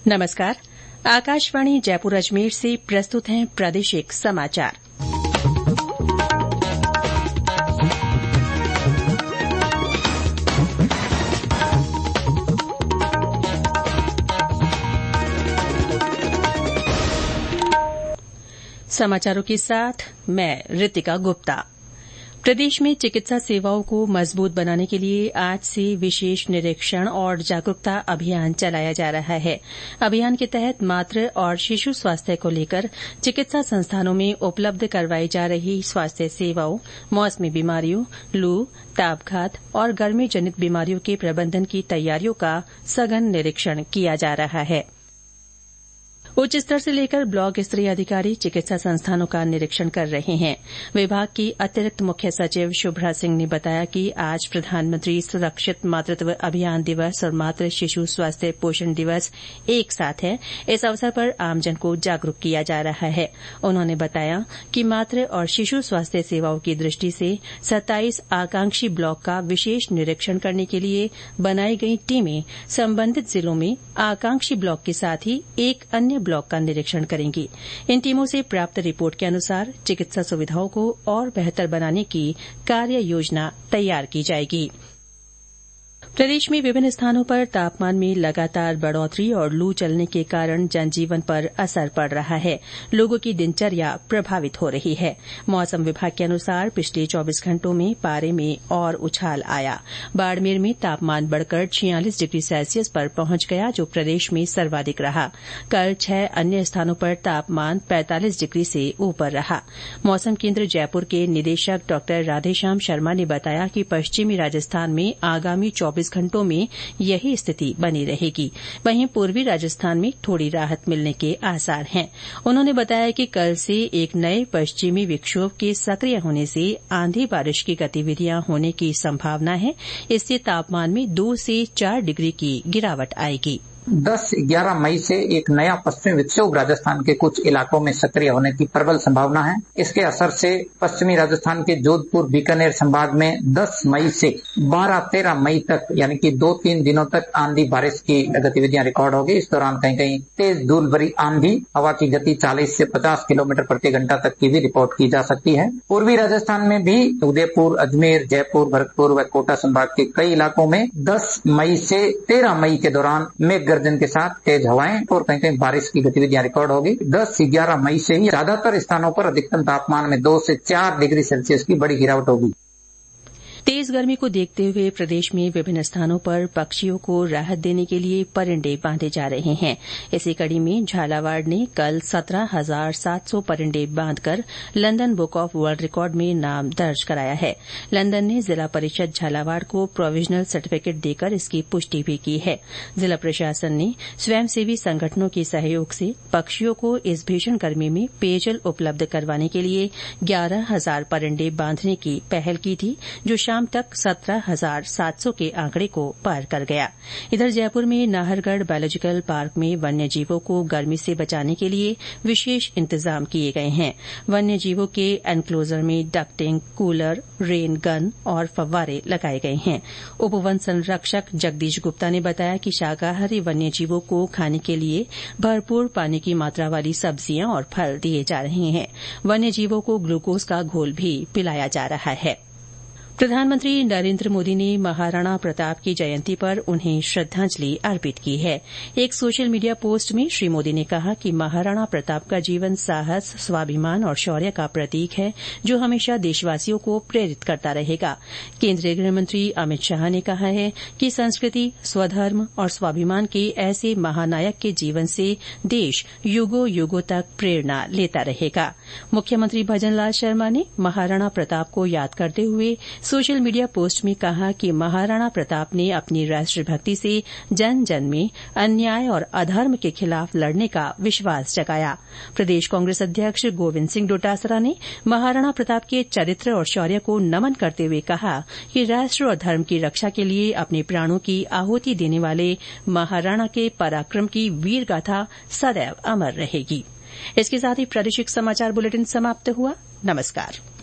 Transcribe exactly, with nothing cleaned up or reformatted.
नमस्कार। आकाशवाणी जयपुर अजमेर से प्रस्तुत हैं प्रादेशिक समाचार। समाचारों के साथ मैं ऋतिका गुप्ता। प्रदेश में चिकित्सा सेवाओं को मजबूत बनाने के लिए आज से विशेष निरीक्षण और जागरूकता अभियान चलाया जा रहा है। अभियान के तहत मातृ और शिशु स्वास्थ्य को लेकर चिकित्सा संस्थानों में उपलब्ध करवाई जा रही स्वास्थ्य सेवाओं, मौसमी बीमारियों, लू, तापघात और गर्मी जनित बीमारियों के प्रबंधन की तैयारियों का सघन निरीक्षण किया जा रहा है। उच्च स्तर से लेकर ब्लॉक स्तरीय अधिकारी चिकित्सा संस्थानों का निरीक्षण कर रहे हैं। विभाग की अतिरिक्त मुख्य सचिव शुभ्रा सिंह ने बताया कि आज प्रधानमंत्री सुरक्षित मातृत्व अभियान दिवस और मातृ शिशु स्वास्थ्य पोषण दिवस एक साथ है। इस अवसर पर आमजन को जागरूक किया जा रहा है। उन्होंने बताया कि मातृ और शिशु स्वास्थ्य सेवाओं की दृष्टि से सत्ताईस आकांक्षी ब्लॉक का विशेष निरीक्षण करने के लिए बनाई गई टीमें संबंधित जिलों में आकांक्षी ब्लॉक के साथ ही एक अन्य ब्लॉक का निरीक्षण करेंगी। इन टीमों से प्राप्त रिपोर्ट के अनुसार चिकित्सा सुविधाओं को और बेहतर बनाने की कार्य योजना तैयार की जाएगी। प्रदेश में विभिन्न स्थानों पर तापमान में लगातार बढ़ोतरी और लू चलने के कारण जनजीवन पर असर पड़ रहा है। लोगों की दिनचर्या प्रभावित हो रही है। मौसम विभाग के अनुसार पिछले चौबीस घंटों में पारे में और उछाल आया। बाड़मेर में तापमान बढ़कर छियालीस डिग्री सेल्सियस पर पहुंच गया, जो प्रदेश में सर्वाधिक रहा। कल छह अन्य स्थानों पर तापमान पैंतालीस डिग्री से ऊपर रहा। मौसम केन्द्र जयपुर के निदेशक डॉ राधेश्याम शर्मा ने बताया कि पश्चिमी राजस्थान में आगामी चौबीस घंटों में यही स्थिति बनी रहेगी। वहीं पूर्वी राजस्थान में थोड़ी राहत मिलने के आसार हैं। उन्होंने बताया कि कल से एक नए पश्चिमी विक्षोभ के सक्रिय होने से आंधी बारिश की गतिविधियां होने की संभावना है। इससे तापमान में दो से चार डिग्री की गिरावट आएगी। दस ग्यारह मई से एक नया पश्चिमी विक्षोभ राजस्थान के कुछ इलाकों में सक्रिय होने की प्रबल संभावना है। इसके असर से पश्चिमी राजस्थान के जोधपुर बीकानेर संभाग में दस मई से बारह तेरह मई तक यानी कि दो तीन दिनों तक आंधी बारिश की गतिविधियां रिकॉर्ड होगी। इस दौरान कहीं कहीं तेज धूल भरी आंधी, हवा की गति चालीस से पचास किलोमीटर प्रति घंटा तक की भी रिपोर्ट की जा सकती है। पूर्वी राजस्थान में भी उदयपुर, अजमेर, जयपुर, भरतपुर व कोटा संभाग के कई इलाकों में दस मई से तेरह मई के दौरान मेघ गर्जन के साथ तेज हवाएं और कहीं कहीं बारिश की गतिविधियां रिकॉर्ड होगी। दस से ग्यारह मई से ही ज्यादातर स्थानों पर अधिकतम तापमान में दो से चार डिग्री सेल्सियस की बड़ी गिरावट होगी। तेज गर्मी को देखते हुए प्रदेश में विभिन्न स्थानों पर पक्षियों को राहत देने के लिए परिंडे बांधे जा रहे हैं। इसी कड़ी में झालावाड़ ने कल सत्रह हजार सात सौ परिंडे बांधकर London Book of World Record में नाम दर्ज कराया है। लंदन ने जिला परिषद झालावाड़ को प्रोविजनल सर्टिफिकेट देकर इसकी पुष्टि भी की है। जिला प्रशासन ने स्वयंसेवी संगठनों के सहयोग से पक्षियों को इस भीषण गर्मी में पेयजल उपलब्ध करवाने के लिए ग्यारह हजार परिंडे बांधने की पहल की थी, जो शाम तक सत्रह हजार सात सौ के आंकड़े को पार कर गया। इधर जयपुर में नाहरगढ़ बायोलॉजिकल पार्क में वन्य जीवों को गर्मी से बचाने के लिए विशेष इंतजाम किए गए हैं। वन्य जीवों के एनक्लोजर में डक्टिंग, कूलर, रेन गन और फव्वारे लगाए गए हैं। उपवन संरक्षक जगदीश गुप्ता ने बताया कि शाकाहारी वन्य जीवों को खाने के लिए भरपूर पानी की मात्रा वाली सब्जियां और फल दिए जा रहे हैं। वन्य जीवों को ग्लूकोज का घोल भी पिलाया जा रहा है। प्रधानमंत्री नरेंद्र मोदी ने महाराणा प्रताप की जयंती पर उन्हें श्रद्धांजलि अर्पित की है। एक सोशल मीडिया पोस्ट में श्री मोदी ने कहा कि महाराणा प्रताप का जीवन साहस, स्वाभिमान और शौर्य का प्रतीक है, जो हमेशा देशवासियों को प्रेरित करता रहेगा। केंद्रीय गृहमंत्री अमित शाह ने कहा है कि संस्कृति, स्वधर्म और स्वाभिमान के ऐसे महानायक के जीवन से देश युगों युगों तक प्रेरणा लेता रहेगा। मुख्यमंत्री भजनलाल शर्मा ने महाराणा प्रताप को याद करते हुए सोशल मीडिया पोस्ट में कहा कि महाराणा प्रताप ने अपनी राष्ट्रभक्ति से जन जन में अन्याय और अधर्म के खिलाफ लड़ने का विश्वास जगाया। प्रदेश कांग्रेस अध्यक्ष गोविंद सिंह डोटासरा ने महाराणा प्रताप के चरित्र और शौर्य को नमन करते हुए कहा कि राष्ट्र और धर्म की रक्षा के लिए अपने प्राणों की आहुति देने वाले महाराणा के पराक्रम की वीर गाथा सदैव अमर रहेगी। इसके साथ ही प्रादेशिक समाचार बुलेटिन समाप्त हुआ। नमस्कार।